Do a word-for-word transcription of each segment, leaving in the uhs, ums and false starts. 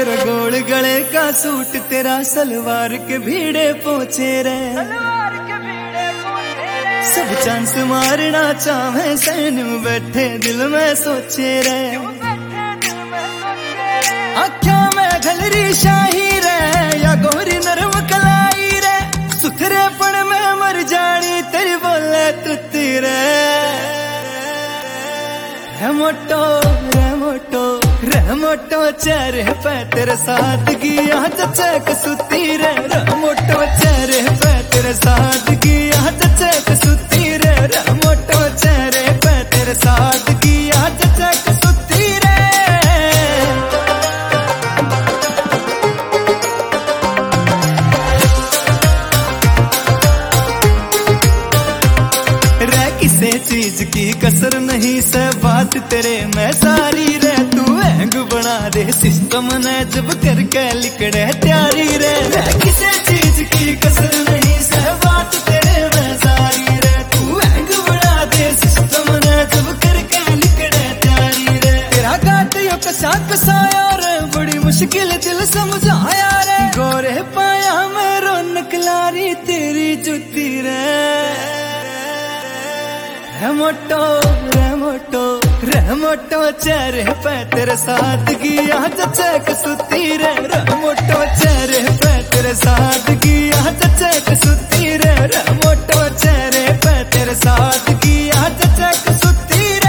तेरा गोल गले का सूट, तेरा सलवार के भीड़े पोछे रे, सब चांस मारना चाहे सैन में बैठे दिल में सोचे रे। आख्या में घलरी शाही रे या गोरी नरम कलाई रे, सुथरे पण में मर जानी तेरी बोले तुती रे। रे मोटो रे मोटो रे मोटो चेहरे पे तेरे सादगी यहाँ चचक सुती रे। रे मोटो चेहरे पे तेरे सादगी यहाँ चचक सुती रे। रे मोटो चेहरे पे तेरे सादगी यहाँ चचक सुती रे। रे किसे चीज की कसर नहीं से बात तेरे में सारी रे, तू हैंग बना दे सिस्टम ने जब करके लिकड़े त्यारी रे। रे किसे चीज की कसर नहीं से बात तेरे में सारी रे, तू हैंग बना दे सिस्टम ने जब करके लिकड़े त्यारी रे। तेरा काट यो कसा कसाया रे, बड़ी मुश्किल दिल समझाया रे। गोरे पाया में रौनक लारी तेरी जुती रे। रे मोटो रे मोटो रे मोटो चेहरे पे तेरे सादगी यहाँ चचक सुती रे। रे मोटो चेहरे पे तेरे सादगी यहाँ चचक सुती रे। रे मोटो चेहरे पे तेरे सादगी यहाँ चचक सुती रे।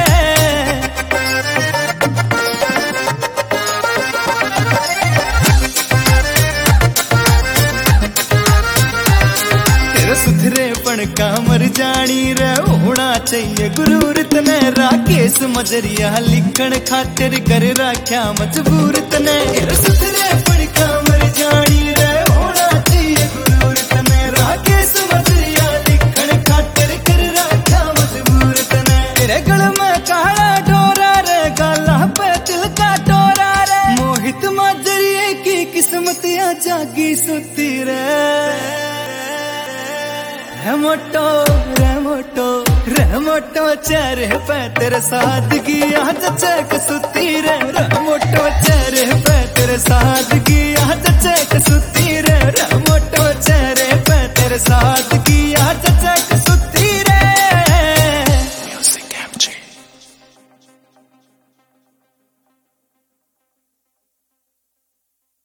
सुथरेपन का मर जानी रे होना चाहिए गुरूर तने। राकेश मजरिया लिखण खातिर कर राख्या मजबूर तने। सुथरेपन का मर जानी रे होना चाहिए गुरूर तने। राकेश मजरिया लिखण खातिर कर राख्या मजबूर तने। तेरे गल में काला डोरा रे, गाला पे दिल का डोरा रे। मोहित मजरिए की किस्मतियां जागी सुती रे। रे मोटो रे मोटो रे मोटो चेहरे पे तेरे सादगी यहाँ चचक सुती रे। रे मोटो चेहरे पे तेरे सादगी